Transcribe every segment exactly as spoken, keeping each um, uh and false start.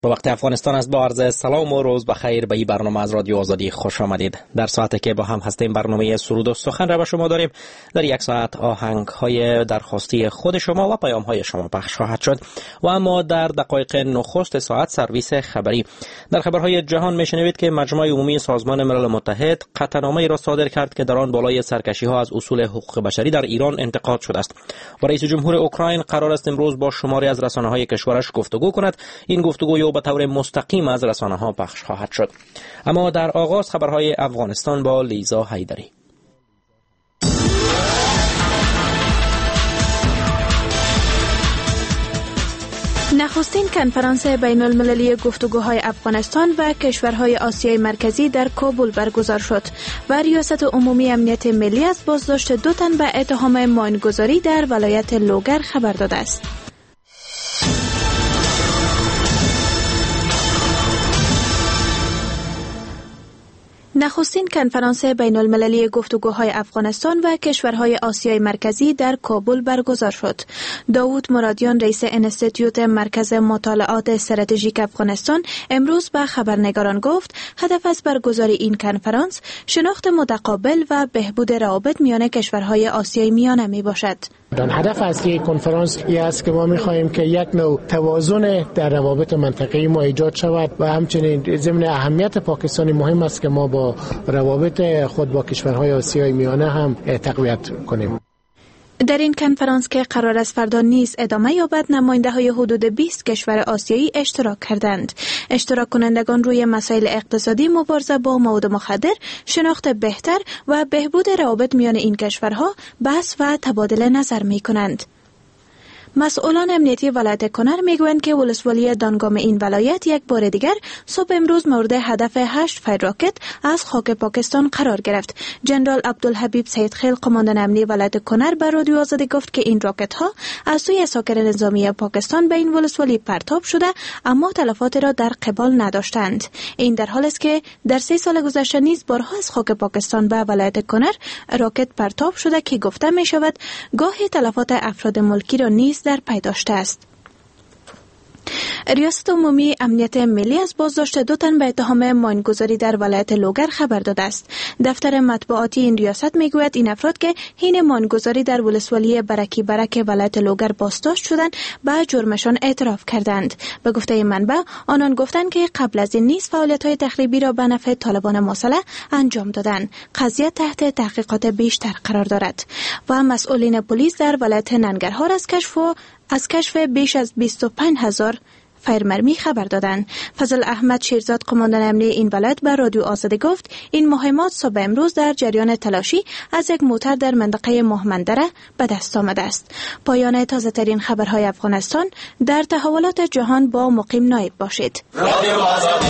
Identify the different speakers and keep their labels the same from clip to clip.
Speaker 1: با وقت افغانستان است. با عرض سلام و روز بخیر به این برنامه از رادیو آزادی خوش آمدید. در ساعتی که با هم هستیم برنامه سرود و سخن را به شما داریم. در یک ساعت آهنگ های درخواستی خود شما و پیام های شما پخش خواهد شد. و اما در دقایق نخست ساعت سرویس خبری. در خبرهای جهان میشنوید که مجمع عمومی سازمان ملل متحد قطعنامه‌ای را صادر کرد که در آن بالای سرکشی ها از اصول حقوق بشری در ایران انتقاد شده است. و رئیس جمهور اوکراین قرار است امروز با شماری از رسانه‌های کشورش گفتگو کند. این گفتگو به طور مستقیم از رسانه‌ها پخش خواهد شد. اما در آغاز خبرهای افغانستان با لیزا حیدری.
Speaker 2: نخستین کنفرانس بین المللی گفتگوهای افغانستان و کشورهای آسیای مرکزی در کابل برگزار شد و ریاست عمومی امنیت ملی از بازداشت دو تن به اتهام ماینگذاری در ولایت لوگر خبر داده است. نخستین کنفرانس بین المللی گفتگوهای افغانستان و کشورهای آسیای مرکزی در کابل برگزار شد. داوود مرادیان رئیس انستیتیوت مرکز مطالعات استراتژیک افغانستان امروز به خبرنگاران گفت هدف از برگزاری این کنفرانس شناخت متقابل و بهبود روابط میان کشورهای آسیای میانه می باشد.
Speaker 3: هدف اصلی کنفرانس این است که ما می‌خواهیم که یک نوع توازن در روابط منطقه‌ای ما ایجاد شود و همچنین ضمن اهمیت پاکستان مهم است که ما با روابط خود با کشورهای آسیای میانه هم تقویت کنیم.
Speaker 2: در این کنفرانس که قرار است فردا نیز ادامه یابد، نماینده‌های حدود بیست کشور آسیایی اشتراک کردند. اشتراک کنندگان روی مسائل اقتصادی، مبارزه با مواد مخدر، شناخت بهتر و بهبود روابط میان این کشورها بحث و تبادل نظر می‌کنند. مسئولان امنیتی ولایت کنر میگویند که ولسوالی دانگام این ولایت یک بار دیگر صبح امروز مورد هدف هشت فیر راکت از خاک پاکستان قرار گرفت. جنرال عبدالحبیب سیدخیل قماندان امنی ولایت کنر به رادیو آزادی گفت که این راکت ها از سوی اساکر نظامی پاکستان به این ولسوالی پرتاب شده اما تلفات را در قبال نداشتند. این در حالی است که در سه سال گذشته نیز بارها از خاک پاکستان به ولایت کنر راکت پرتاب شده که گفته می شود گاهی تلفات افراد ملکی را نیز در پی داشته است. ریاست عمومی امنیت ملی از بازداشت دو تن به اتهام ماینگذاری در ولایت لوگر خبر داده است. دفتر مطبوعاتی این ریاست میگوید این افراد که حین ماینگذاری در ولسوالی برکی برک ولایت لوگر بازداشت شدند به جرمشان اعتراف کردند. به گفته منبع آنان گفتند که قبل از این نیز فعالیت‌های تخریبی را به نفع طالبان مسلح انجام دادند. قضیه تحت تحقیقات بیشتر قرار دارد. و مسئولین پلیس در ولایت ننگرهار از کشف و از کشف بیش از بیست و پنج هزار فیرمرمی خبر دادند. فضل احمد شیرزاد قماندان امنی این ولایت به رادیو آزادی گفت این مهمات صبح امروز در جریان تلاشی از یک موتر در منطقه مهمندره به دست آمده است. پایان تازه ترین خبرهای افغانستان. در تحولات جهان با مقیم نایب باشید. رادیو آزادی.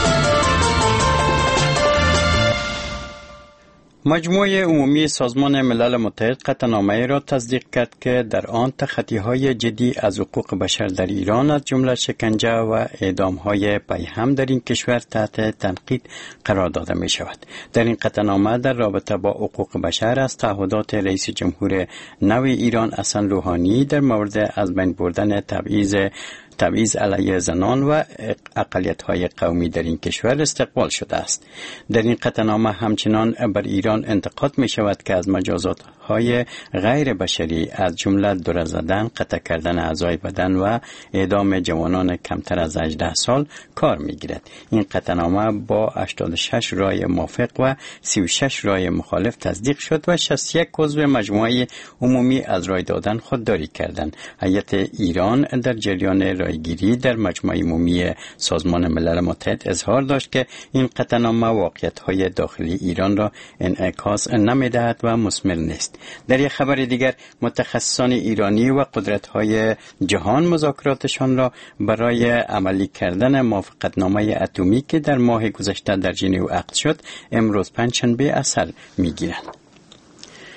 Speaker 4: مجموعه عمومی سازمان ملل متحد قطعنامه‌ای را تصدیق کرد که در آن تخطی‌های جدی از حقوق بشر در ایران از جمله شکنجه و اعدام‌های پیهم در این کشور تحت تنقید قرار داده می‌شود. در این قطعنامه در رابطه با حقوق بشر از تعهدات رئیس جمهور نو ایران حسن روحانی در مورد از بین بردن تبعیض تبعیض علیه زنان و اقلیت‌های قومی در این کشور استقبال شده است. در این قطعنامه همچنان بر ایران انتقاد می شود که از مجازات‌های غیر بشری از جمله دور زدن، قطع کردن اعضای بدن و اعدام جوانان کمتر از هجده سال کار می گیرد. این قطعنامه با هشتاد و شش رای موافق و سی و شش رای مخالف تصدیق شد و شصت و یک عضو مجموعه عمومی از رای دادن خودداری کردند. هیئت ایران در جریان رایگیری در مجمع عمومی سازمان ملل متحد اظهار داشت که این قطعنامه واقعیت‌های داخلی ایران را انعکاس نمی‌دهد و مثمر نیست. در یک خبر دیگر متخصصان ایرانی و قدرت‌های جهان مذاکراتشان را برای عملی کردن موافقتنامه اتمی که در ماه گذشته در ژنو عقد شد امروز پنجشنبه از سر می‌گیرند.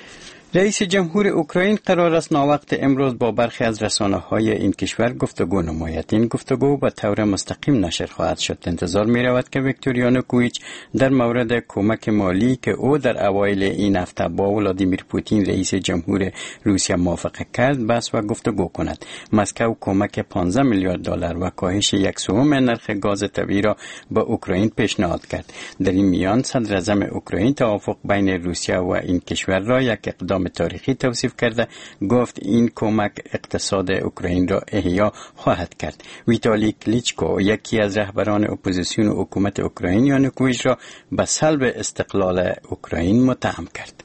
Speaker 4: رئیس جمهور اوکراین قرار است ناوقت امروز با برخی از رسانه‌های این کشور گفتگو نماید. این گفتگو به طور مستقیم نشر خواهد شد. انتظار می رود که ویکتور یانوکوویچ در مورد کمک مالی که او در اوایل این هفته با ولادیمیر پوتین رئیس جمهور روسیه موافقت کرد بحث و گفتگو کند. مسکو کمک پانزده میلیارد دلار و کاهش یک سوم نرخ گاز طبیعی را به اوکراین پیشنهاد کرد. در این میان صدر اعظم اوکراین توافق بین روسیه و این کشور را یک اقدام تاریخی توصیف کرده. گفت این کمک اقتصاد اوکراین را احیا خواهد کرد. ویتالی کلیچکو یکی از رهبران اپوزیسیون و حکومت اوکراین یانوکوویچ را به سلب استقلال اوکراین متهم کرد.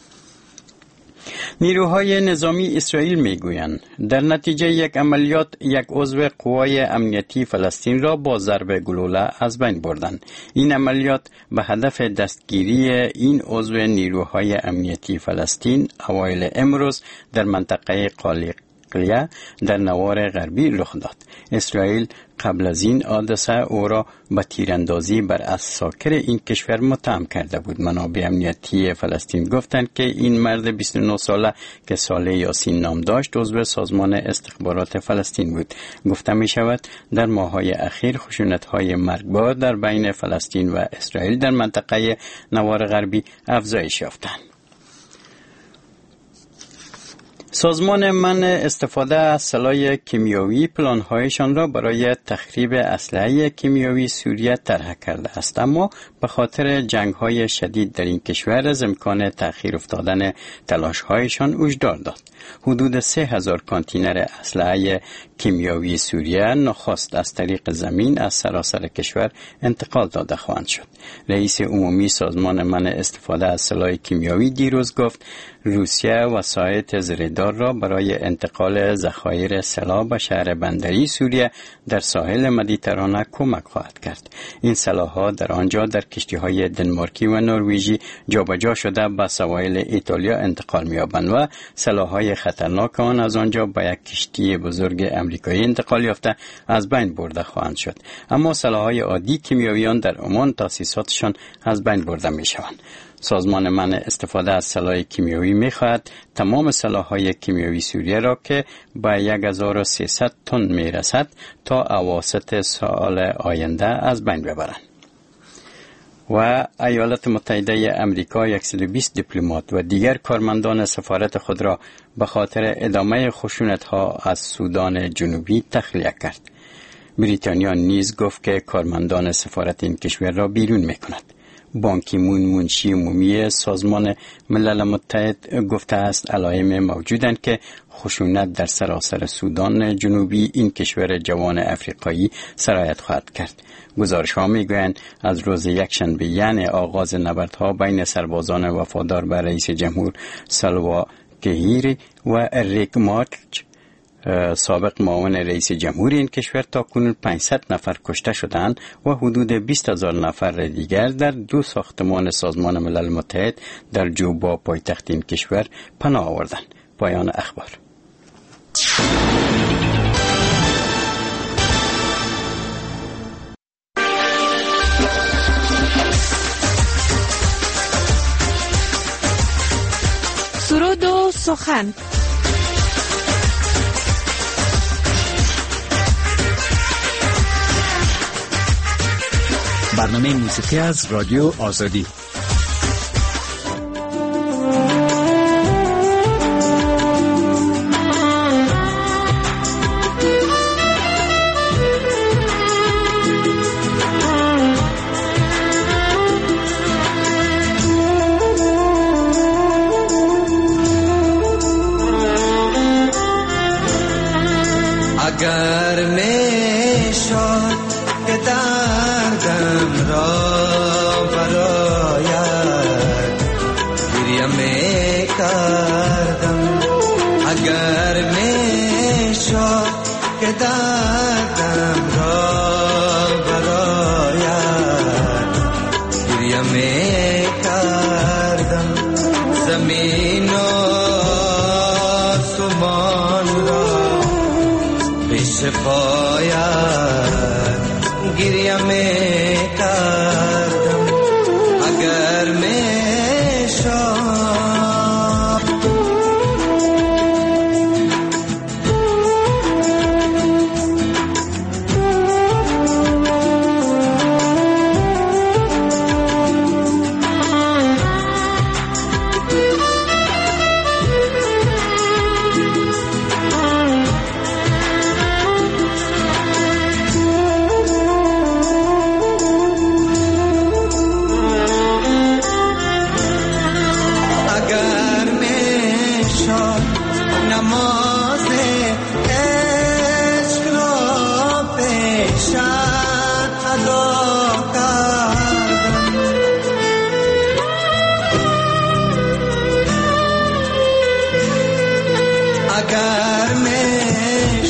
Speaker 4: نیروهای نظامی اسرائیل میگویند در نتیجه یک عملیات یک عضو قوای امنیتی فلسطین را با ضرب گلوله از بین بردند. این عملیات به هدف دستگیری این عضو نیروهای امنیتی فلسطین اوایل امروز در منطقه قالیق در نوار غربی رخ داد. اسرائیل قبل از این حادثه او را به تیراندازی بر اساکر این کشور متهم کرده بود. منابع امنیتی فلسطین گفتند که این مرد بیست و نه ساله که صالح یاسین نام داشت عضو سازمان استخبارات فلسطین بود. گفته می شود در ماه‌های اخیر خشونت‌های مرگبار در بین فلسطین و اسرائیل در منطقه نوار غربی افزایش یافتند. سازمان منع استفاده از سلاح کیمیایی پلان‌هایشان را برای تخریب اسلحه کیمیایی سوریه طرح کرده است، اما به خاطر جنگ‌های شدید در این کشور از امکان تأخیر افتادن تلاش‌هایشان هشدار داد. حدود سه هزار کانتینر اسلحه کیمیایی سوریه نخست از طریق زمین از سراسر کشور انتقال داده خواهند شد. رئیس عمومی سازمان منع استفاده از سلاح کیمیایی دیروز گفت روسیه وسایط زیردار را برای انتقال ذخایر سلاح به شهر بندری سوریه در ساحل مدیترانه کمک خواهد کرد. این سلاح‌ها در آنجا در کشتی‌های دنمارکی و نروژی جابجا شده به سواحل ایتالیا انتقال می‌یابند و سلاح‌های خطرناک آن از آنجا به یک کشتی بزرگ امریکایی انتقال یافته از بین برده خواهند شد. اما سلاح‌های عادی کیمیاییان در عمان تأسیساتشان از بین برده می‌شوند. سازمان منع استفاده از سلاح کیمیایی می‌خواهد تمام سلاح‌های کیمیایی سوریه را که به هزار و سیصد تن می‌رسد تا اواسط سال آینده از بین ببرند. و ایالات متحده آمریکا صد و بیست دیپلمات و دیگر کارمندان سفارت خود را به خاطر ادامه خشونت‌ها از سودان جنوبی تخلیه کرد. بریتانیا نیز گفت که کارمندان سفارت این کشور را بیرون می‌کند. بان کی مون منشی عمومی سازمان ملل متحد گفته است علائم موجودند که خشونت در سراسر سودان جنوبی این کشور جوان افریقایی سرایت خواهد کرد. گزارش‌ها می‌گویند از روز یکشنبه یعنی آغاز نبردها بین سربازان وفادار به رئیس جمهور سالوا کییر و ریک مارچ سابق معاون رئیس جمهور این کشور تا کنون پانصد نفر کشته شدند و حدود بیست هزار نفر دیگر در دو ساختمان سازمان ملل متحد در جوبا پایتخت این کشور پناه آوردند. پایان اخبار.
Speaker 2: سرود و سخن.
Speaker 5: برنامه موسیقی از رادیو آزادی.
Speaker 6: اگر میشد که دردم را برایت گریه میکردم، اگر میشد که دردم را برایت گریه میکردم، زمین و آسمان را پیش پایت گریه میکردم، اگر میشد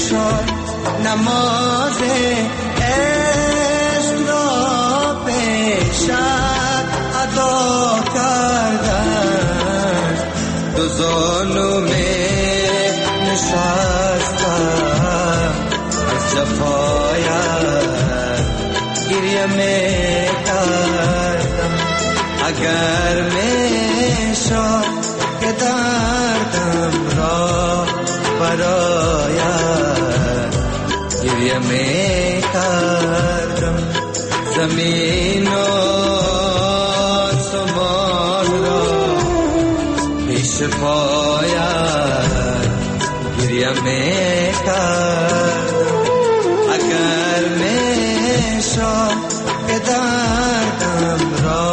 Speaker 6: شد نماز عشق را پیشت ادا کردن دو زانو می نشستم از جفایت گریه می کردم اگر می شد که دردم را برایت گریه می کردم زمین و آسمان را پیش پایت گریه می کردم اگر می شد که دردم را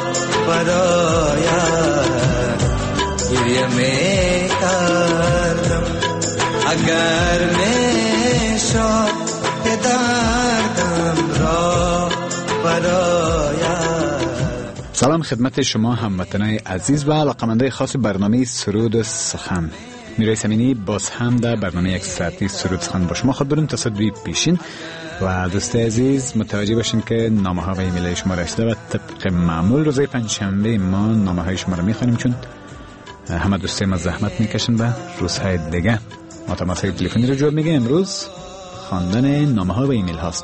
Speaker 6: برایت گریه می کردم اگر می شد که دردم را برایت.
Speaker 7: سلام خدمت شما هموطنان عزیز و علاقه‌مندان خاص برنامه سرود و سخن. میرای سمینی باز هم در برنامه یک ساعتی سرود سخن با شما خود بریم تا ساعت دوی پیشین و دوست عزیز متوجه باشین که نامه ها و ایمیل شما را رسیده و طبق معمول روزهای پنجشنبه ما نامه های شما را میخوانیم چون همه دوستای ما زحمت میکشن و روزهای دیگه ما تماسهای تلفنی رو جواب میگه. امروز خواندن نامه ها و ایمیل هاست.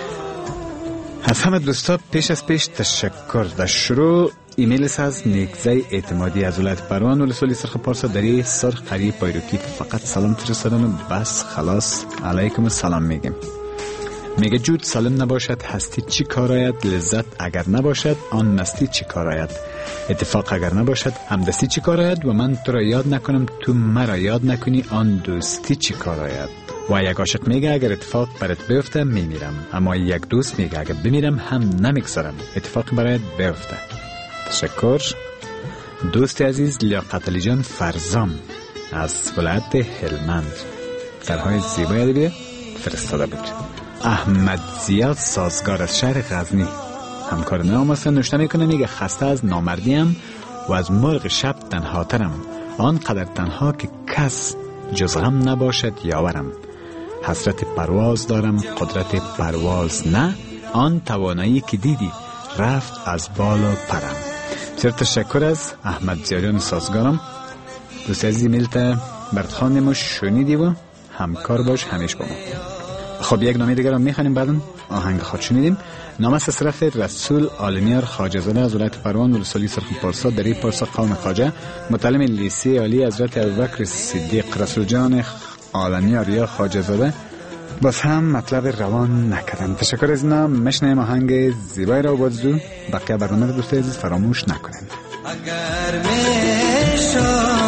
Speaker 7: از همه دوستا پیش از پیش تشکر. در شروع ایمیل از نیکزای اعتمادی از ولایت پروان ولسوالی سرخ پارسا دری سر قریب پایروکی فقط سلام فرستادن و بس خلاص علیکم السلام میگیم. میگه جود سالم نباشد هستی چی کار آید، لذت اگر نباشد آن مستی چی کار آید، اتفاق اگر نباشد همدستی چی کار آید و من تو را یاد نکنم تو مرا یاد نکنی آن دوستی چی کار آید. و یک عاشق میگه اگر اتفاق برات بیفته میمیرم، اما یک دوست میگه اگر بمیرم هم نمیگذارم اتفاق برات بیفته. تشکر. دوست عزیز لیاقت علی جان فرزام از ولایت هلمند درهای زیبای ادبی فرستاده بود. احمد زیاد سازگار از شهر غزنی همکار نام است نوشته میکنه. میگه خسته از نامردیم و از مرغ شب تنهاترم، آنقدر تنها که کس جز غم نباشد یاورم، حسرت پرواز دارم قدرت پرواز نه، آن توانایی که دیدی رفت از بالا پرم. بسیار تشکر از احمد زیادیان سازگارم. دوست عزیزی میلت بردخان نمو شنیدی و همکار باش همیش با ما. خب یک نامه دیگر رو میخوانیم بعداً آهنگ خود شنیدیم. نام است صرف رسول آلمیار خواجه زاده از ولایت پروان ولسوالی سرخ پارسا دری پارسا قوم خواجه، متعلم لیسه عالی حضرت ابوبکر صدیق رسول جان آلمیار یا خواجه زاده. باز هم مطلب روان نکردم. تشکر از اینا. مشنیم آهنگ زیبای را بازدو. بقیه برنامه رو دوست عزیز فراموش نکنین.
Speaker 6: اگر میشم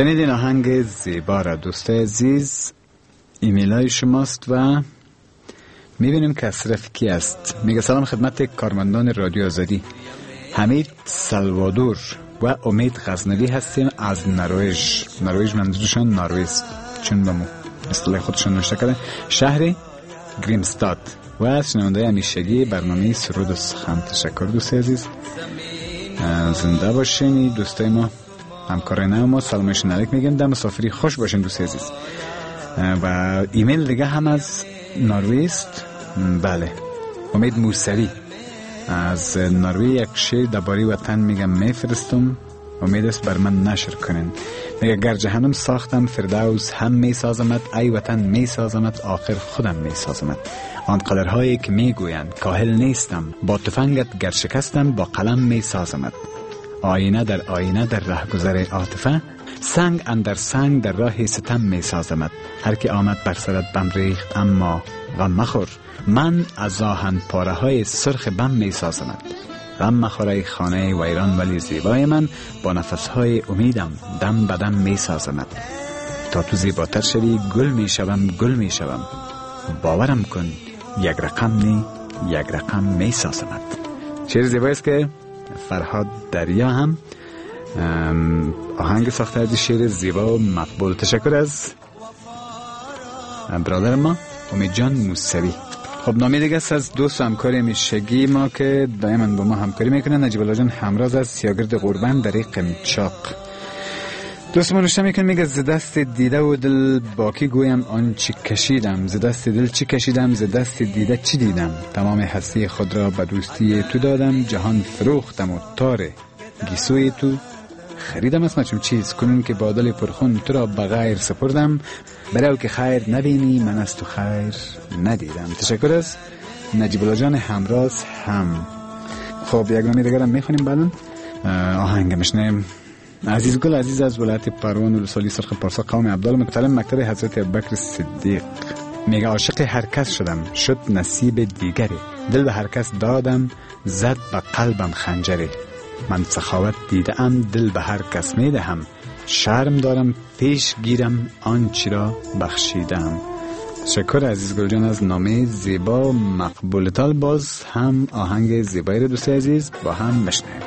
Speaker 7: شنیدین آهنگ زیبا را دوستای عزیز. ایمیل های شماست و میبینیم که اصرف کی است. میگه سلام خدمت کارمندان رادیو آزادی. حمید سلوادور و امید غزنوی هستیم از نروژ. نروژ منظورشان نروژ چون به مو اصطلاح خودشان نوشته کرده، شهر گریمستاد و از شنونده همیشگی برنامه سرود و سخن. تشکر دوست عزیز، زنده باشین. دوستای ما همکارای نو ما سلامشون علیک میگیم. در مسافری خوش باشین دوست عزیز. و ایمیل دیگه هم از نروژ. بله، امید موسوی از نروژ یک شعر درباره وطن میگم میفرستم، امید است بر من نشر کنین. میگه گر جهنم ساختم فردوس هم میسازمت، ای وطن میسازمت آخر خودم میسازمت. آن قدرهایی که میگویند کاهل نیستم، با تفنگت گر شکستم با قلم میسازمت. آینه در آینه در رهگذر عاطفه، سنگ اندر سنگ در راه ستم میسازمت. هر که آمد بر سرت بم ریخت اما غم مخور، من از آهن پاره های سرخ بم میسازمت. غم مخوره خانه ویران ولی زیبای من، با نفس های امیدم دم بدم میسازمت. تا تو زیباتر شوی گل میشوم گل میشوم، باورم کن یک رقم نی یک رقم میسازمت. شعر زیبایی است که فرهاد دریا هم آهنگ ساخته از شعر زیبا و مقبول. تشکر از برادر ما امید جان موسوی. خب نامی دیگه است از دوست و همکار همیشگی ما که دائما با ما همکاری میکنن، نجیب الله جان همراز از سیاگرد قربان در قمچاق. دوست ما نوشته میکنه، میگه ز دست دیده و دل باکی گویم آن چی کشیدم، ز دست دل چی کشیدم، ز دست دیده چی دیدم. تمام هستی خود را به دوستی تو دادم، جهان فروختم و تار گیسوی تو خریدم. اسمه چون چیز کنون که بادل پرخون تو را بغیر سپردم، برای که خیر نبینی من از تو خیر ندیدم. تشکر از نجیب الله جان همراز هم. خب یک نامی دیگر هم میخونیم بعدن آهنگ مشنیم. عزیز گل عزیز از ولایت پروان ولسوالی سرخ پارسا قوم عبدالله متعلم مکتب حضرت ابوبکر صدیق. میگه عاشق هر کس شدم شد نصیب دیگری، دل به هر کس دادم زد به قلبم خنجری. من سخاوت دیده ام دل به هر کس میدهم، شرم دارم پیش گیرم آنچه را بخشیدم. تشکر عزیز گل جان از نامه زیبا و مقبولتال. باز هم آهنگ زیبایی رو دوست عزیز با هم بشنویم.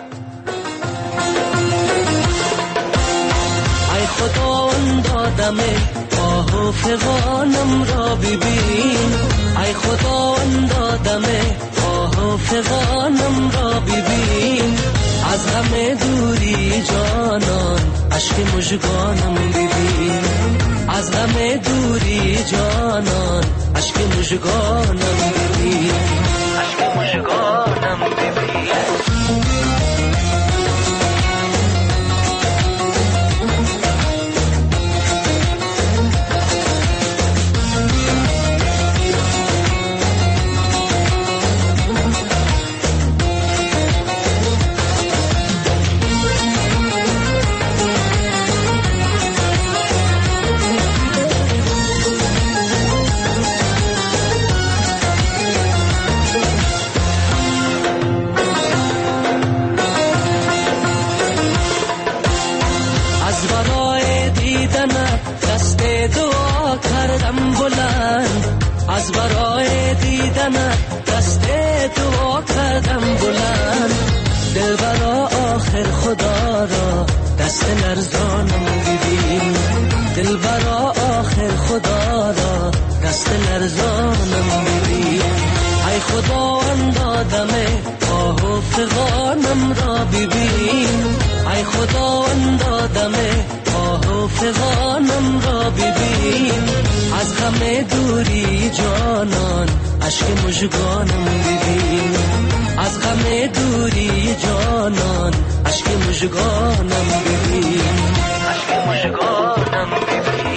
Speaker 8: ای خداوند آدم آه و فغانم را ببین، ای خداوند آدم آه و فغانم را ببین. از همه دوری جانان عشق مژگانم ببین، از همه دوری جانان عشق مژگانم ببین، عشق مژگانم ببین. از برای دیدن دست دعا کردم بلند، دل برا آخر خدا را دست لرزانم ببین، دل برا آخر خدا را دست لرزانم ببین. ای خداوند آدم آه و فغانم را ببین، ای خداوند آدم آه و فغانم را ببین. از غم دوری جانان عشق مژگانم ببین، از غم دوری جانان عشق مژگانم ببین، عشق مژگانم ببین.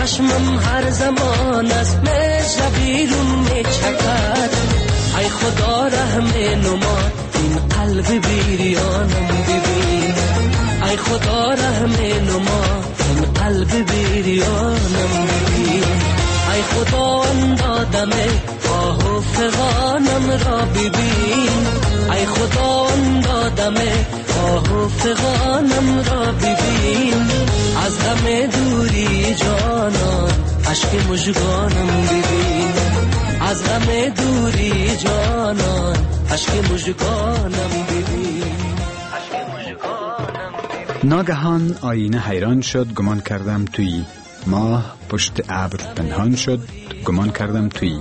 Speaker 8: چشمم هر زمان از مجر بیرون می چکد. ای خدا رحم نما این قلب بیریانم ببین. ای خدا رحم نما این قلب بیریانم ببین. ای خدا آن دادم آه و فغانم را ببین. ای خدا آن دادم آه و فغانم را ببین. از غم دوری جانان عشق مژگانم ببین. از غم دوری جانان عشق مژگانم ببین.
Speaker 7: ناگهان آینه حیران شد، گمان کردم تویی. ماه پشت ابر پنهان شد، گمان کردم تویی.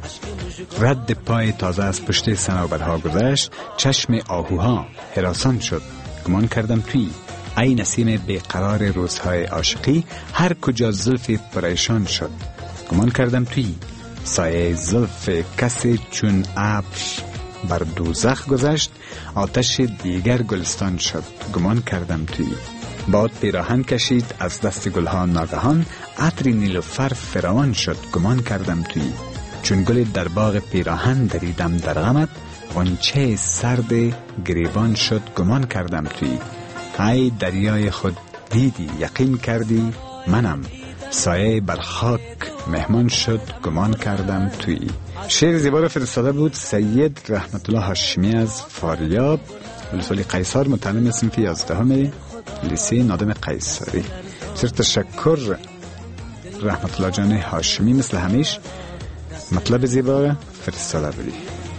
Speaker 7: رد پای تازه از پشت صنوبرها گذشت، چشم آهوها هراسان شد، گمان کردم تویی. ای نسیم بیقرار روزهای عاشقی، هر کجا زلف پریشان شد، گمان کردم تویی. سایه زلف کسی چون ابر بر دوزخ گذشت، آتش دیگر گلستان شد، گمان کردم تویی. باد پیراهن کشید از دست گلها ناگهان، عطر نیلوفر فراوان شد، گمان کردم تویی. چون گل در باغ پیراهن دریدم در غمت، غنچه سرد گریبان شد، گمان کردم تویی. ای دریای خود دیدی یقین کردی منم، سایه بر خاک مهمان شد، گمان کردم تویی. شعر زیبا را فرستاده بود سید رحمت الله هاشمی از فاریاب، ولسوالی قیصر، متعلم صنف یازدهم لیسه نادم قیصری. بسیار تشکر رحمت الله جان هاشمی، مثل همیش مطلب زیبا فرستاده بودی.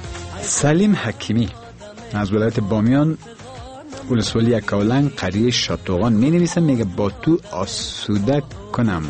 Speaker 7: سلیم حکیمی از ولایت بامیان، ولسوالی اکاولنگ، قریه شاتوغان می نویسم، میگه با تو آسوده کنم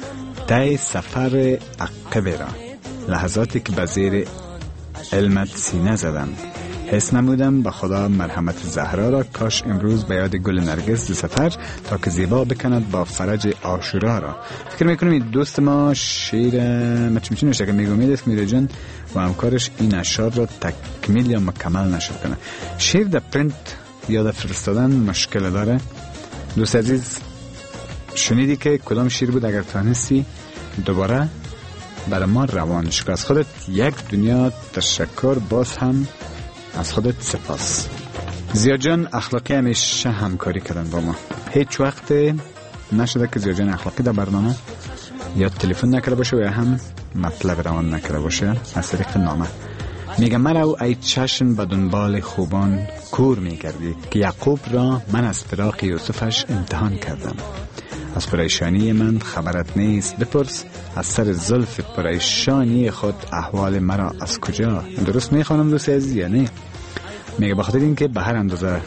Speaker 7: تای سفر عقبه را، لحظاتی که به زیر علمت سینه زدم، حس نمودم به خدا مرحمت زهرا را، کاش امروز به یاد گل نرگس سفر تا که زیبا بکند با فرج عاشورا را. فکر میکنم این دوست ما شیر مچمچی نوشته که میگه امید است میره جان و همکارش این اشعار را تکمیل یا مکمل نشد کنه. شیر در پرینت یا در فرستادن مشکل داره. دوست عزیز شنیدی که کدام شیر بود؟ اگر تانستی دوباره برای ما روانش که از خودت یک دنیا تشکر، باز هم از خودت سپاس. زیاد جان اخلاقی همیشه همکاری کردن با ما، هیچ وقت نشده که زیاد جان اخلاقی در برنامه یا تلفن نکرده باشه و یا هم مطلب روان نکرده باشه از طریق نامه. میگه مرا ای چشم به دنبال خوبان کور میکردی که یعقوب را من از فراق یوسفش امتحان کردم. از پریشانی من خبرت نیست، بپرس از سر زلف پریشانی خود احوال مرا از کجا. درست میخوانم دوست عزیز یا نه؟ میگه بخاطر این که به هر اندازه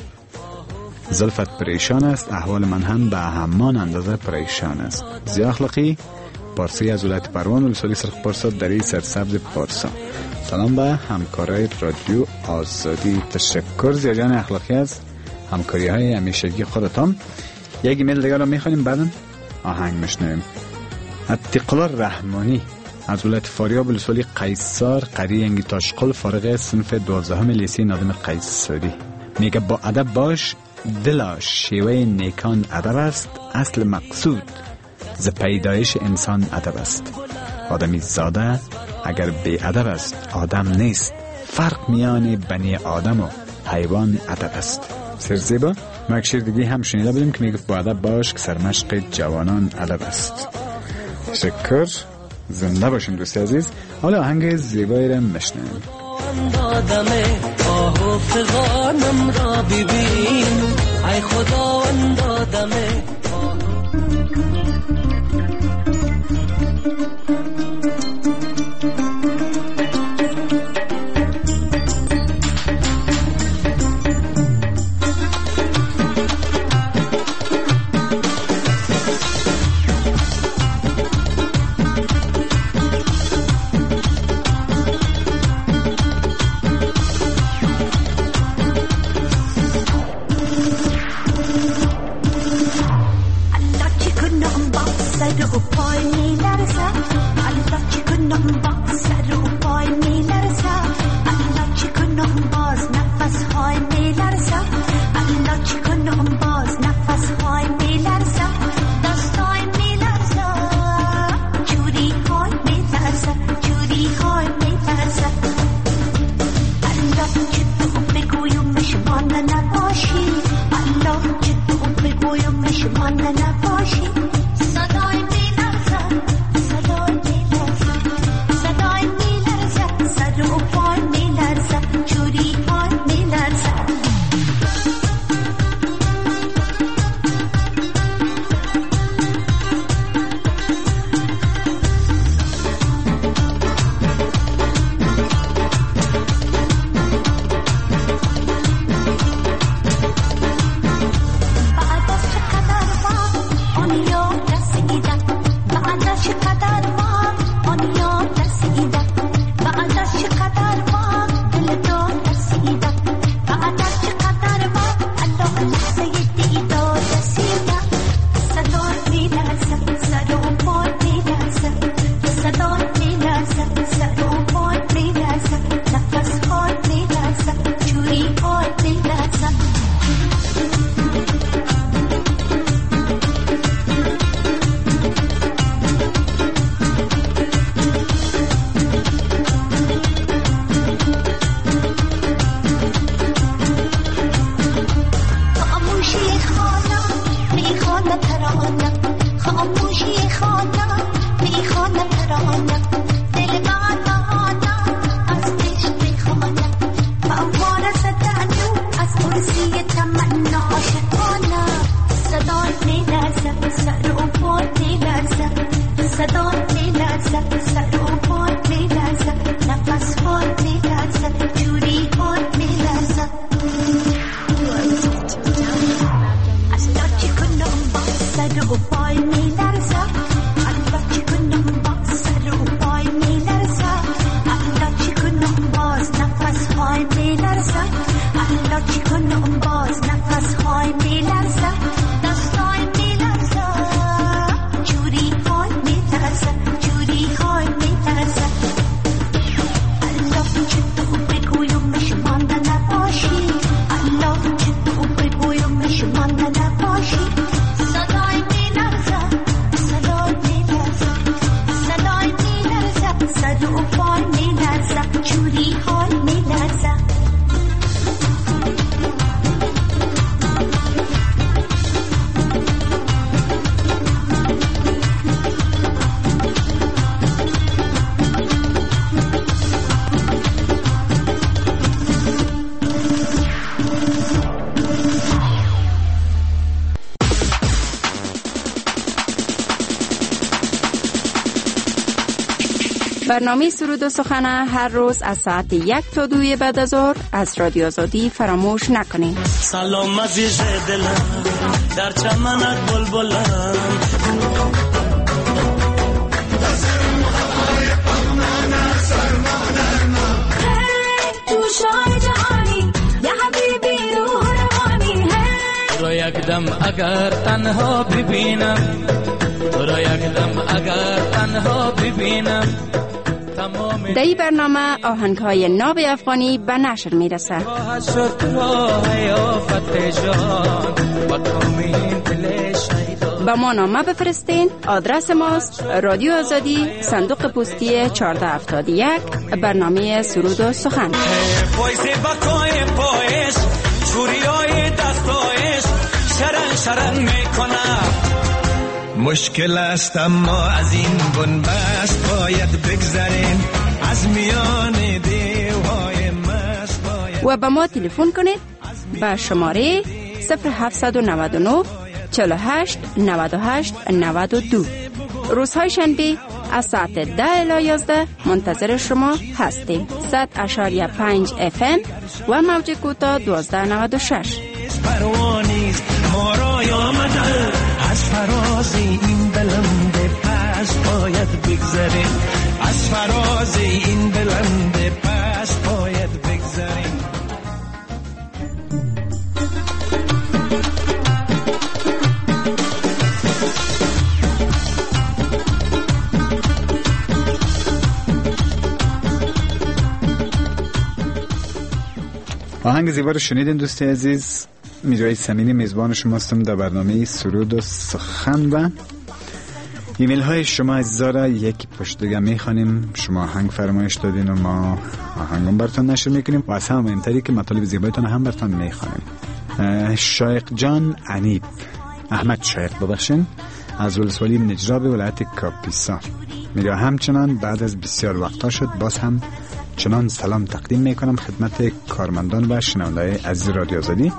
Speaker 7: زلفت پریشان است، احوال من هم به همان اندازه پریشان است. زیا اخلاقی، پارسی از ولایت پروان، ولسوالی سرخ پارسا، دری سرسبز پارسا. سلام به همکارای رادیو آزادی. تشکر زیا جان اخلاقی از همکاری های همیشگی خودتان. یک ایمیل دیگر رو میخوانیم بعدن آهنگ مشنویم. اتقلال رحمانی از ولایت فاریاب، ولسوالی قیصر، قریه انگی تاشقل، فارغ صنف دوازدهم لیسه نادم قیصری. میگه با ادب باش، دلا شیوه نیکان ادب است، اصل مقصود ز پیدایش انسان ادب است. آدمی زاده اگر بی ادب است آدم نیست، فرق میان بنی آدم و حیوان ادب است. سر زیبا ما یک شیر دیگه هم شنیده بودیم که میگه با ادب باش که سرمشق جوانان ادب است. تشکر، زنده باشیم دوست عزیز. حالا آهنگ زیبایی را مشنویم.
Speaker 8: دادمه آه و فغانم را ببین، ای خدا دادمه
Speaker 9: برنامه سرود و سخن هر روز از ساعت یک تا دوی بعد از ظهر از رادیو آزادی فراموش نکنید.
Speaker 8: سلام عزیز دلم در چمنت بلبلم تو یک دم اگر تنها ببینم تو را یک دم اگر تنها ببینم.
Speaker 9: در این برنامه آهنگ‌های ناب افغانی به نشر میرسه. با ما نامه بفرستین. آدرس ماست رادیو آزادی، صندوق پستی چهارده هفتاد و یک، برنامه سرود و سخن.
Speaker 6: مشکل است اما از این بنبست باید بگذریم، از میان دیوهای مست باید.
Speaker 9: و به ما تلفن کنید به شماره صفر هفت نه نه چهل و هشت نود و هشت نود و دو. روزهای شنبه از ساعت ده الی یازده منتظر شما هستیم. صد اشاریه پنج اف ام و موج کوتاه دوازده نود و شش.
Speaker 6: پروانیست ما را آمده، از فراز این بلند پس باید بگذریم، از فراز این بلند پس باید بگذریم.
Speaker 7: آهنگ زیبا رو شنیدین دوستی عزیز. میرزای سمینی میزبان شما هستم در برنامه سرود و سخن و ایمیل های شما عزیزا را یکی پشت دیگه میخوانیم. شما آهنگ فرمایش دادین و ما آهنگم براتون نشر میکنیم و از همه مهمتری که مطالب زیبایتون هم براتون میخوانیم. شایق جان انیب احمد شایق ببخشین از ولسوالی نجراب ولایت کاپیسا میگه همچنان بعد از بسیار وقتا شد باز هم چنان سلام تقدیم میکنم خدمت کارمندان و شنونده‌های عزیز رادیو آزادی.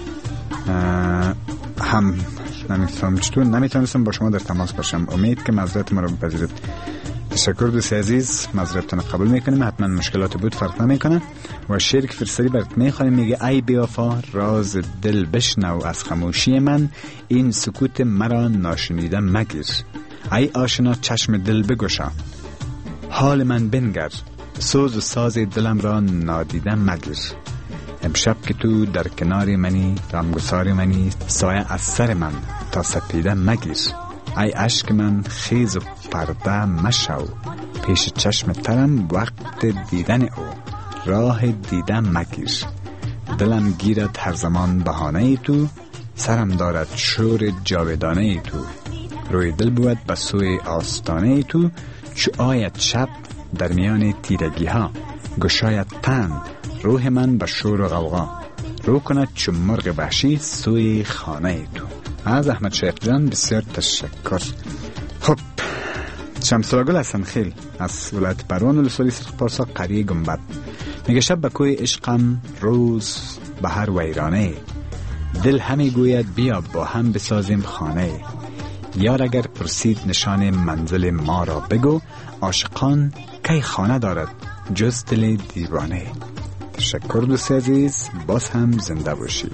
Speaker 7: هم نمیتونم چطور نمیتونستم با شما در تماس باشم. امید که معذرت ما رو بپذیرید. تشکر دوستی عزیز، معذرتتون قبول میکنیم. حتما مشکلات بود فرق نمیکنه. و شعر که فرستادی برات میخوانیم میگه ای بی‌وفا راز دل بشنو از خاموشی من، این سکوت مرا ناشنیده مگیر. ای آشنا چشم دل بگشا حال من بنگر، سوز و ساز دلم را نادیده مگیر. امشب که تو در کنار منی، غمگسار منی، سایه از سر من تا سپیده مگیر. ای عشق من خیز و پرده مشو، پیش چشم ترم وقت دیدن او، راه دیده مگیر. دلم گیرد هر زمان بهانه ای تو، سرم دارد شور جاودانه ای تو. روی دل بود به سوی آستانه ای تو، چو آید شب در میان تیرگی ها، گشاید تن روح من به شور و غوغا، رو کند چو مرغ وحشی سوی خانه ای تو. از احمد شایق جان بسیار تشکر. خب شمساگل حسن خیل از ولایت بروان ولسوالی سرخپارسا قریه گنبد میگه شب به کوی عشقم روز به هر ویرانه، دل همی گوید بیا با هم بسازیم خانه. یار اگر پرسید نشان منزل ما را بگو، عاشقان کی خانه دارد جز دل دیوانه. تشکر دوست عزیز، باز هم زنده باشی.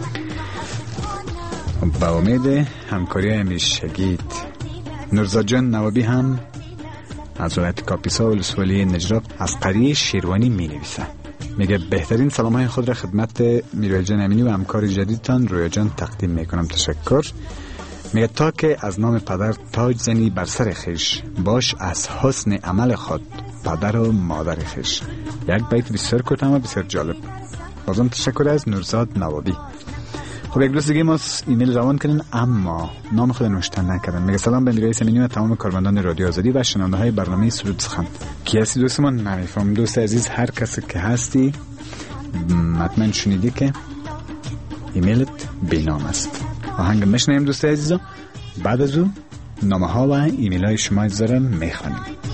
Speaker 7: با امید همکاری همیشگیت. نورزاد جان نوابی هم از ولایت کاپیسا و ولسوالی نجراب از قریه شیروانی می نویسه. میگه بهترین سلام های خود را خدمت میروی جان امینی و همکار جدیدتان رویا جان تقدیم میکنم. تشکر. میگه تا که از نام پدر تاج زنی بر سر خیش، باش از حسن عمل خود پدر و مادر خیش. یک بیت بسیار کوتاه و بسیار جالب. بازم تشکر از نورزاد نوابی. خب یک دوست دیگه ما ایمیل روان کردن اما نام خود نوشتن نکردن. میگه سلام به میروی سمینی و تمام کارمندان رادیو آزادی و شنونده های برنامه سرود سخن. کی هستی دوست من؟ نمیفهم. دوست عزیز هر کسی که هستی حتما شنیدی که ایمیلت بینام است. آهنگ میشنیم دوست عزیزا، بعد از اون نامه ها و ایمیل های شما زارم میخوانیم.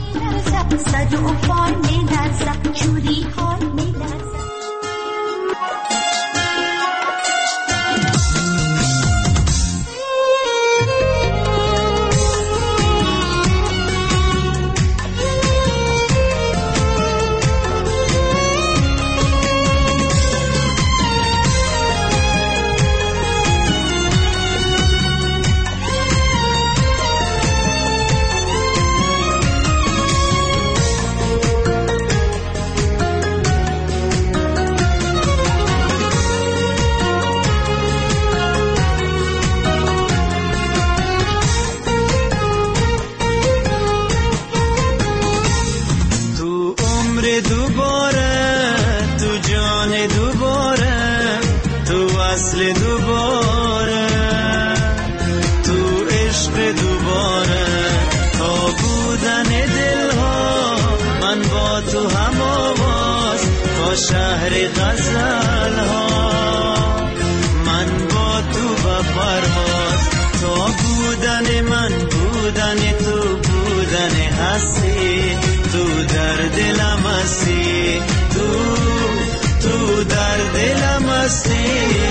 Speaker 6: شهر غزل ها من با تو با پرواز، تو بودن من بودن تو بودن هستی، تو در دلم هستی، تو تو در دلم هستی.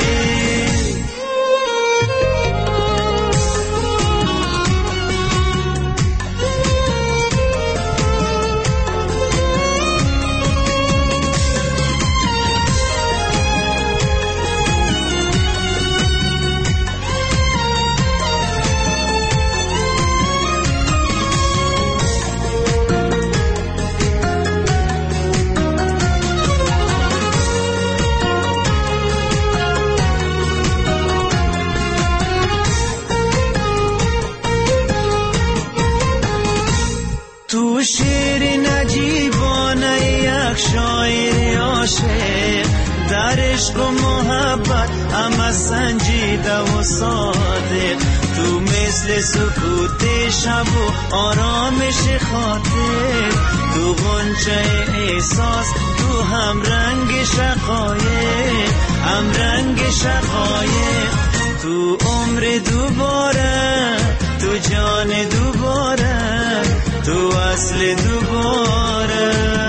Speaker 6: تو شیر نجیبانه یک شاعر عاشق، در عشق و محبت اما سنجیده و صادق، تو مثل سکوت شب و آرامش خاطر، تو غنچه احساس، تو هم رنگ شقایق، هم رنگ شقایق،
Speaker 10: تو عمر دوباره، تو جان دوباره، تو اصل دوباره،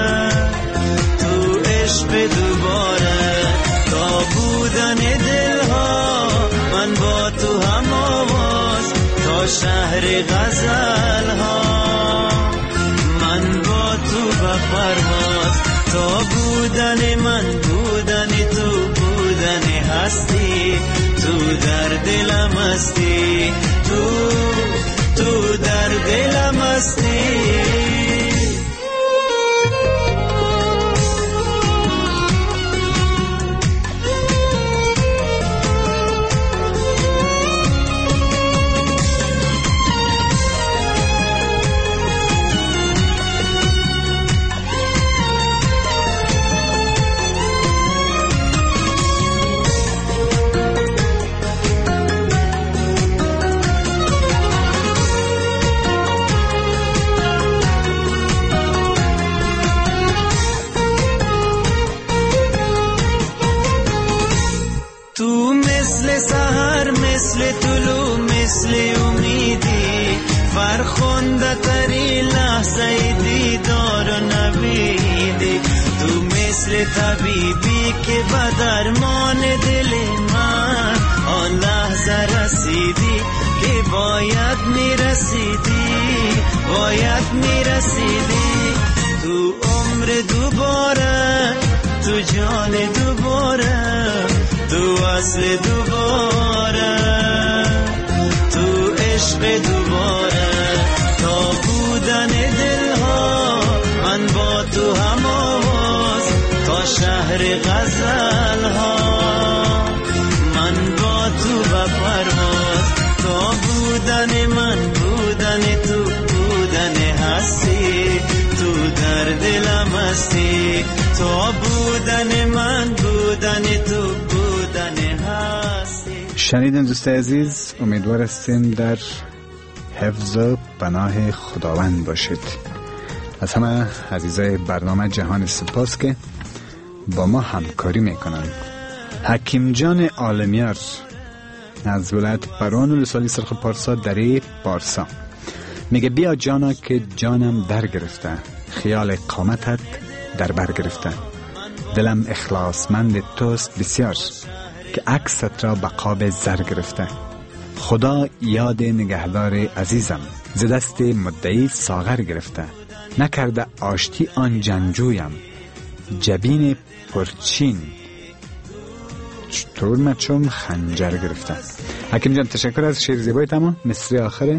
Speaker 10: تو عشق دوباره. تا بودن دلها من با تو هم آواز، تا شهر غزل ها من با تو بپرواز. تا بودن من بودن تو، بودن هستی، تو در دلم هستی، تو تو در دلم هستی. مثل طلوع مثل امیدی، فرخنده تری لحظه دیدار و نویدی. تو مثل طبیبی که به درمان دل من آن لحظه رسیدی که باید میرسیدی، باید میرسیدی. تو عمر دوباره، تو جان دوباره، تو اصل دوباره، تو عشق دوباره. تا بودن دلها من با تو هم آواز، تا شهر غزل ها من با تو بپرواز. تا بودن من بودن تو، بودن هستی، تو در دلم هستی. تا بودن من بودن تو، بودن هستی.
Speaker 7: شنیدن دوست عزیز، امیدوار هستیم در حفظ و پناه خداوند باشید. از همه عزیزای برنامه جهان سپاس که با ما همکاری میکنن. حکیم جان عالمیار از ولایت پروان ولسوالی سرخ پارسا دره پارسا میگه بیا جانا که جانم در گرفته، خیال قامتت در بر گرفته. دلم اخلاصمند توست بسیار که عکست را به قاب زر گرفته. خدا یاد نگهدار عزیزم ز دست مدعی ساغر گرفته. نکرده آشتی آن جنگجویم جبین پرچین چطور مچم خنجر گرفته. حکیم جان تشکر از شعر زیبای تمام. مصری آخره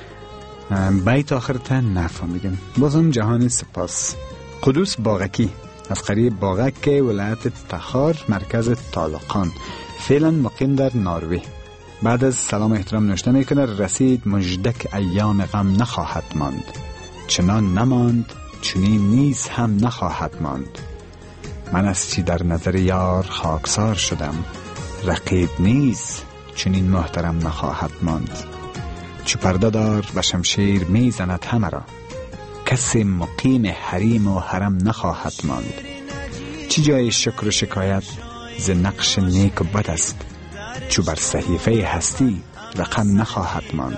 Speaker 7: بیت آخر تا نفهمیدم. بازم جهان سپاس. قدوس باغکی از قریه باغک که ولایت تخار مرکز طالقان، فعلا مقیم در نروژ. بعد از سلام احترام نوشته میکنه رسید مژدک ایام غم نخواهد ماند، چنان نماند چنین نیز هم نخواهد ماند. من از چی در نظر یار خاکسار شدم، رقیب نیز چنین محترم نخواهد ماند. چو پرده دار و شمشیر میزند همه را، کسی مقیم حریم و حرم نخواهد ماند. چی جای شکر و شکایت ز نقش نیک و بد است، چو بر صحیفه هستی رقم نخواهد ماند.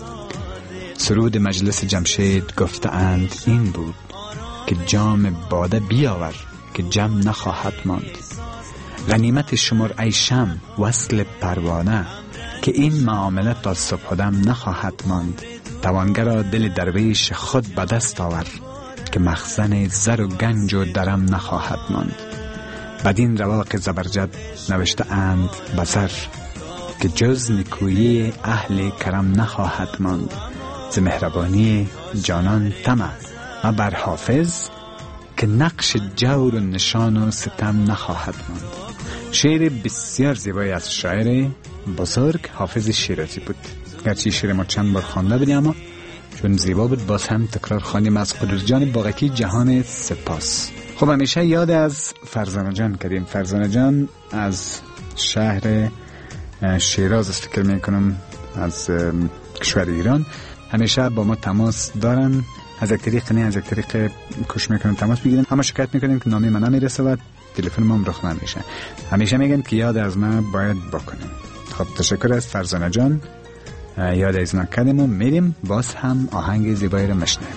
Speaker 7: سرود مجلس جمشید گفته اند این بود که جام باده بیاور که جم نخواهد ماند. غنیمت شمر ای شم وصل پروانه، که این معامله تا صبح دم نخواهد ماند. توانگر دل درویش خود به دست آور، که مخزن زر و گنج و درم نخواهد ماند. بدین رواق زبرجد نوشته اند بزر، که جز نکویی اهل کرم نخواهد ماند. ز مهربانی جانان طمع و بر حافظ، که نقش جور و نشان و ستم نخواهد ماند. شعر بسیار زیبایی از شاعر بزرگ حافظ شیرازی بود. گرچه شعر ما چند بار خوانده بودیم اما چون زیبا بود باز هم تکرار خواندیم. از قدوس جان باغکی جهان سپاس. خب همیشه یاد از فرزانه جان کردیم. فرزانه جان از شهر شیراز است فکر میکنم، از کشور ایران. همیشه با ما تماس دارن، از یک طریق نه از یک طریق کوشش میکنن تماس بگیرن. اما شکایت میکنن که نامی من نمیرسه و تلفن ما هم رخ نمیشه. همیشه میگن که یاد از ما باید بکنیم. خب تشکر از فرزانه جان، یاد از نکردیم و میریم باز هم آهنگ زیبایی رو مشنویم.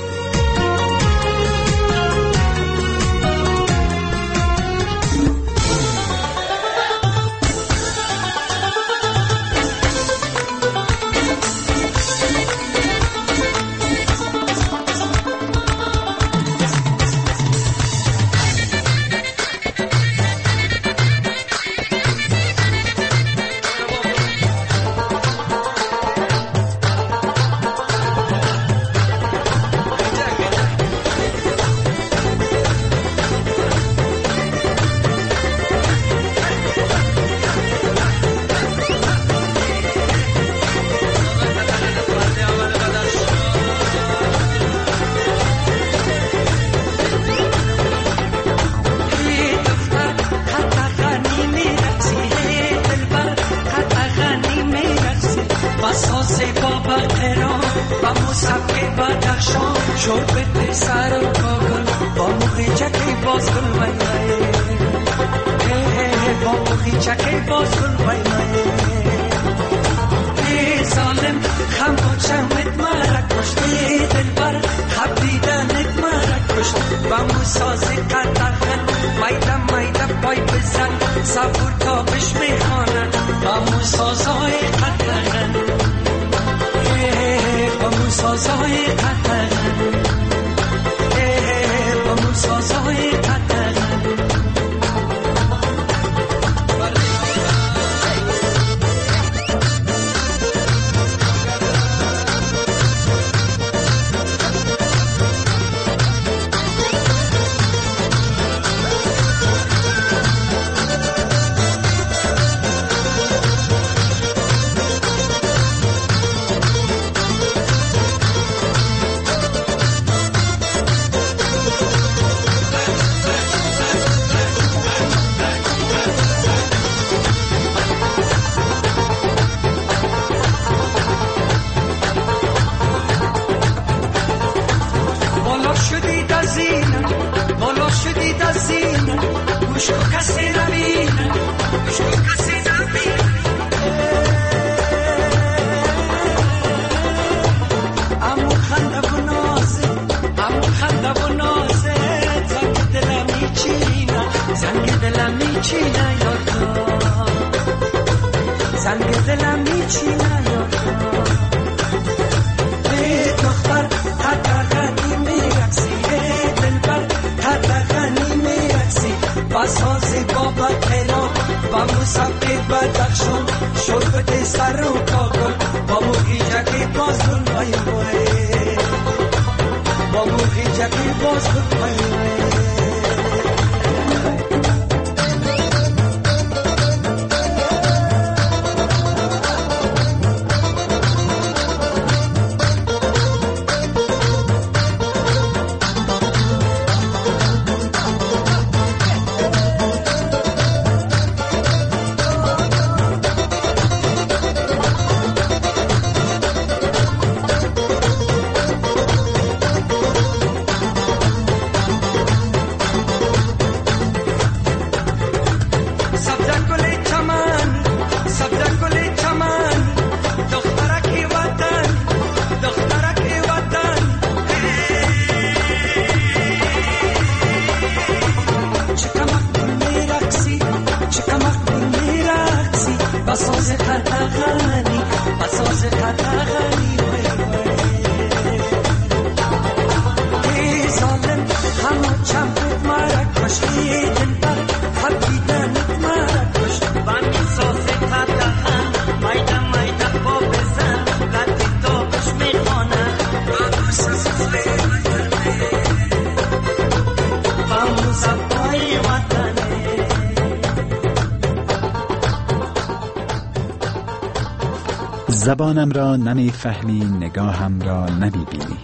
Speaker 7: زبانم را نمی فهمی، نگاهم را نمی بینی،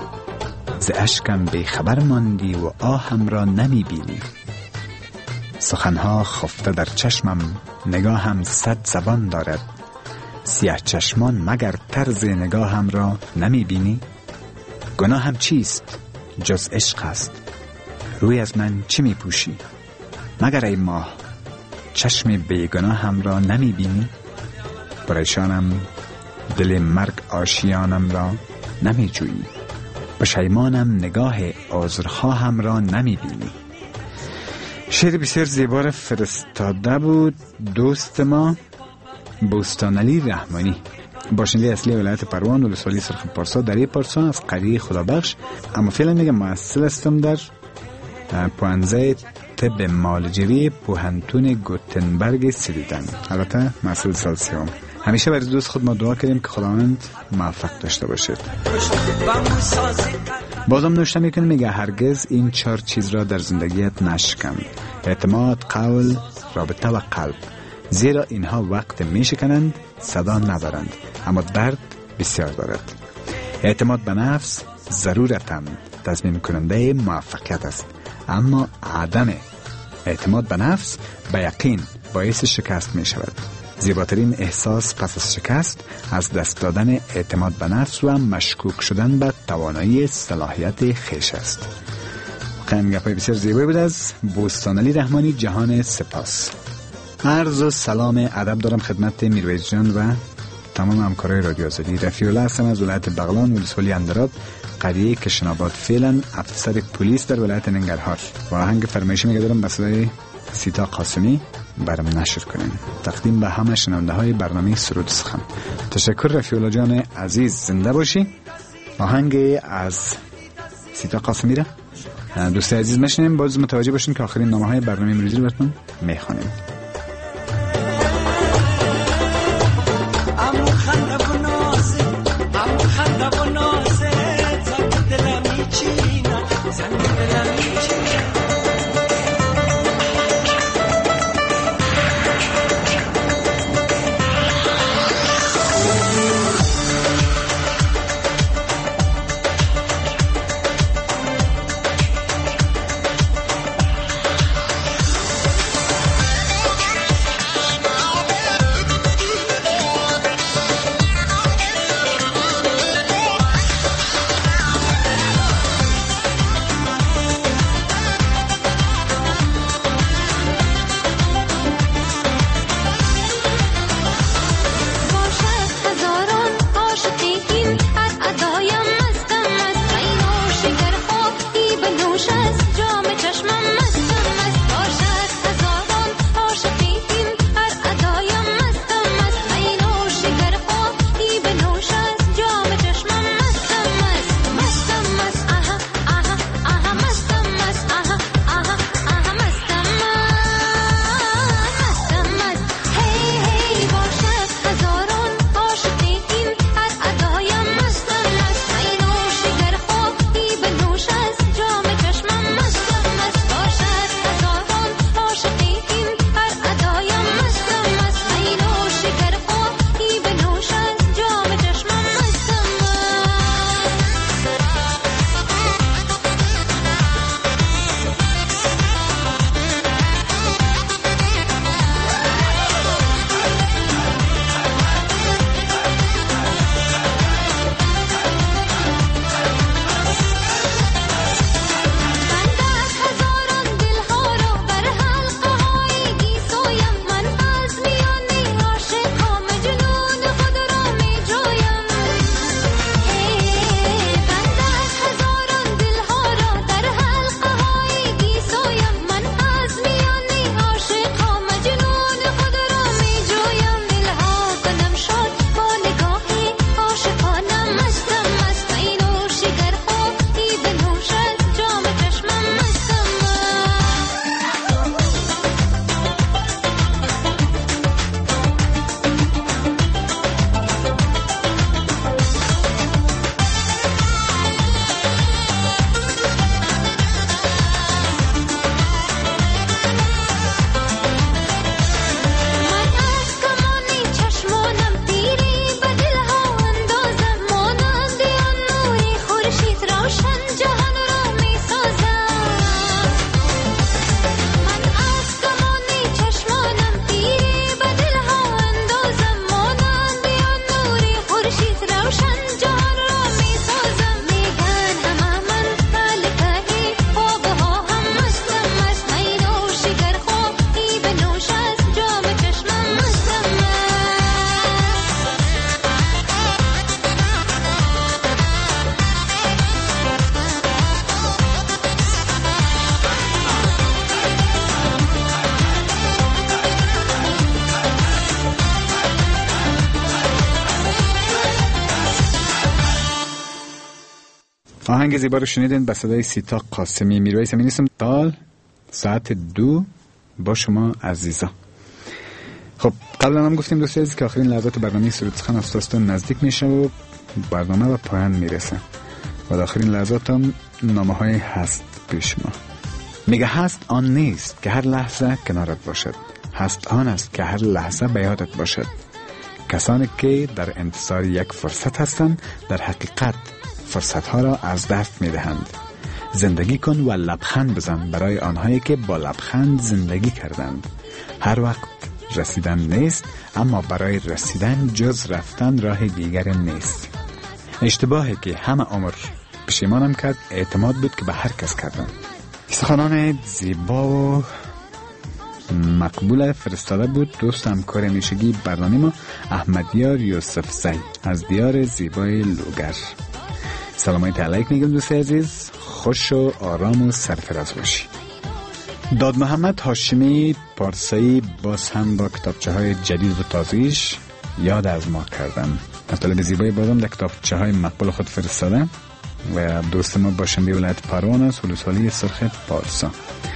Speaker 7: ز اشکم بی خبر ماندی و آهم را نمی بینی. سخنها خفته در چشمم، نگاهم صد زبان دارد، سیاه چشمان مگر طرز نگاهم را نمی بینی؟ گناهم چیست جز عشق است، روی از من چی می پوشی؟ مگر ای ماه چشم بیگناهم را نمی بینی؟ پریشانم، دل مرگ آشیانم را نمی جویی، پشیمانم نگاه عذرخواهم را نمی بینی. شعر بسیار زیبا فرستاده بود دوست ما بوستانعلی رحمانی، باشنده اصلی ولایت پروان ولسوالی سرخ پارسا دره پارسا از قریه خدابخش، اما فعلا میگم محصل هستم در پوانزه طب مالجوی پوهنتون گوتنبرگ سویدن، البته محصل سال سیوم. همیشه برای دوست خود ما دعا کردیم که خداوند موفق داشته باشید. بازم نوشته میکنه، میگه هرگز این چهار چیز را در زندگیت نشکن: اعتماد، قول، رابطه و قلب، زیرا اینها وقت میشکنند صدا ندارند اما درد بسیار دارد. اعتماد به نفس ضرورتاً تضمین کننده موفقیت است، اما عدم اعتماد به نفس به یقین باعث شکست می شود. زیباترین احساس پس از شکست از دست دادن اعتماد به نفس و مشکوک شدن به توانایی صلاحیت خویش است. واقعا گپای بسیار زیبایی بود از بوستانعلی رحمانی. جهان سپاس. عرض و سلام ادب دارم خدمت میرویز جان و تمام همکارای رادیو آزادی. رفیع الله هستم از ولایت بغلان ولسوالی اندراب قریه کشناباد، فعلا افسر پلیس در ولایت ننگرهار. و آهنگ فرمایشی میگه دارم به صدای سیتا قاسمی برام نشر کنین، تقدیم به همه شنونده های برنامه سرود سخن. تشکر رفیع الله جان عزیز، زنده باشی. آهنگ از سیتا قاسمی را دوست عزیز مشنیم. باز متوجه باشین که آخرین نامه های برنامه امروزی رو براتون میخوانیم. آهنگ زیبا رو شنیدین به صدای سیتا قاسمی. میرویس امینی هستم تا ساعت دو با شما عزیزا. خب قبلا هم گفتیم دوستان که آخرین لحظات برنامه سرود سخن از تاستون نزدیک میشه و برنامه به پایان میرسه و در آخرین لحظات هم نامه های هست پیش ما. میگه هست آن نیست که هر لحظه کنارت باشد، هست آن است که هر لحظه به یادت باشد. کسانی که در انتظار یک فرصت هستند در حقیقت فرصت ها را از دست می دهند. زندگی کن و لبخند بزن برای آنهایی که با لبخند زندگی کردند. هر وقت رسیدن نیست، اما برای رسیدن جز رفتن راه دیگر نیست. اشتباهی که همه عمر پشیمانم کرد اعتماد بود که به هر کس کردم. سخنان زیبا و مقبول فرستاده بود دوست همکار همیشگی برنامه ما احمدیار یوسف زی از دیار زیبای لوگر. سلامت علیک میگم دوست عزیز، خوش و آرام و سرفراز باشی. داد محمد هاشمی پارسایی باز هم با کتابچه های جدید و تازیش یاد از ما کردن. مطالب زیبای بازم در کتابچه های مقبول خود فرستاده و دوست ما باشنده ولایت پروان است، ولسوالی سرخ پارسا.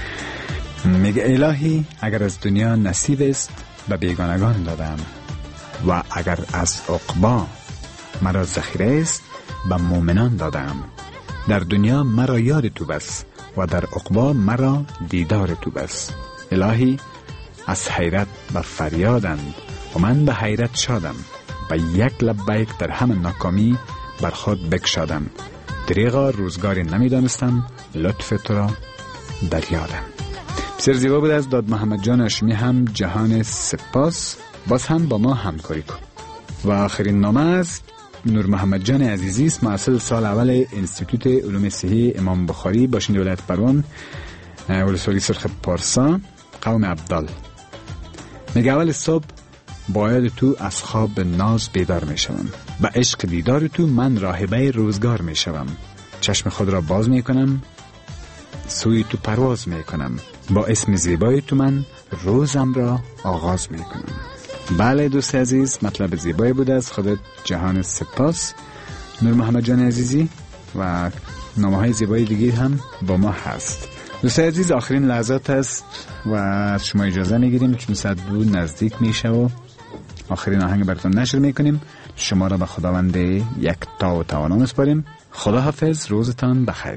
Speaker 7: میگه الهی اگر از دنیا نصیب است به بیگانگان دادم و اگر از عقبا مرا ذخیره است به مؤمنان دادم. در دنیا مرا یاد تو بس و در عقبا مرا دیدار تو بس. الهی از حیرت به فریادند و من به حیرت شادم. به یک لبیک در همه ناکامی بر خود بکشادم. دریغا روزگاری نمیدانستم لطف تو را در یادم. بسیار زیبا بود از داد محمد جان هاشمی. هم جهان سپاس، باز هم با ما همکاری کن. و آخرین نامه از نور محمد جان عزیزی است، محصل سال اول انستیتوت علوم صحی امام بخاری باشنده ولایت پروان ولسوالی سرخ پارسا قوم عبدال. میگه اول صبح با یاد تو از خواب ناز بیدار می شوم. با عشق دیدار تو من راهبه روزگار می شوم. چشم خود را باز می کنم، سوی تو پرواز می کنم. با اسم زیبای تو من روزم را آغاز می کنم. بله دوست عزیز، مطلب زیبایی بود از خودت. جهان سپاس نور محمد جان عزیزی و نامه های زیبایی دیگه هم با ما هست. دوست عزیز آخرین لحظات است و از شما اجازه میگیریم چون ساعت دو نزدیک میشه و آخرین آهنگ براتون نشر میکنیم. شما را به خداوند یک تا و توانا میسپاریم. خدا حافظ، روزتان بخیر.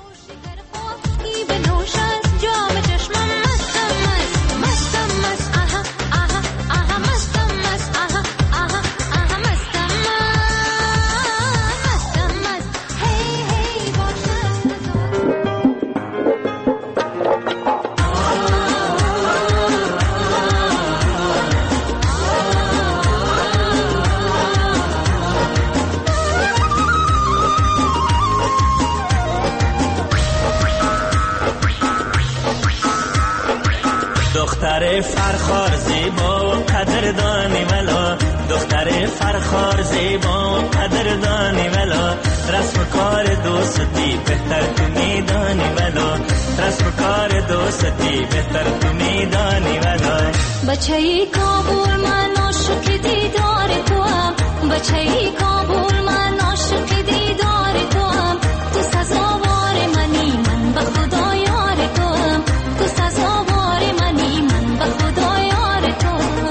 Speaker 10: دختر فرخار زیبا و قدردانی ولا، دختر فرخار زیبا و قدردانی ولا، رسم کار دوستی بهتر تو میدانی ولا، رسم کار دوستی بهتر تو میدانی ولا.
Speaker 11: بچه‌ی کابل من عاشق دیدار تو هم، بچه‌ی کابل من عاشق دیدار تو هم، تو سزاوار منی من به خدا یار تو هم، تو سزاوار منی من به خدا یار تو هم.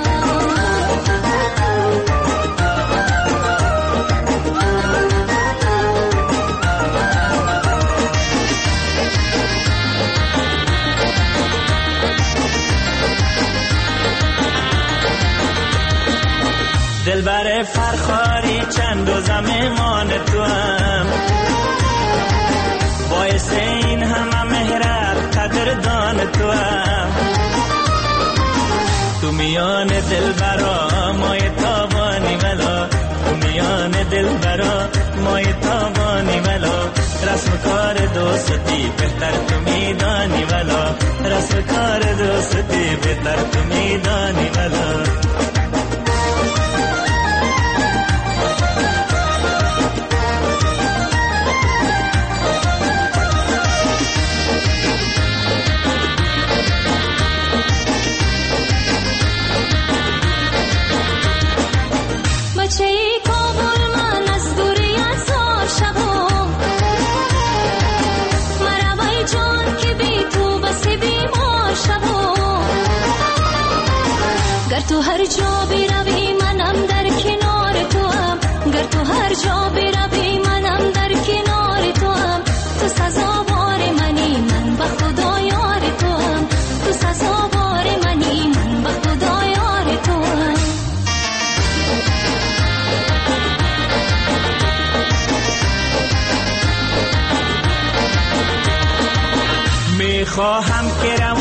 Speaker 10: دلبر فرخاری چند و زمان تو هم، باعث این همه مهرت قدردان تو هم. تو میان دلبرا مای تابانی ولا، تو میان دلبرا مای تابانی ولا، رسم کار دوستی بهتر تو میدانی ولا، رسم کار دوستی بهتر تو میدانی ولا.
Speaker 11: بچه‌ی کابل من از دوری هزار شب
Speaker 10: خواهم که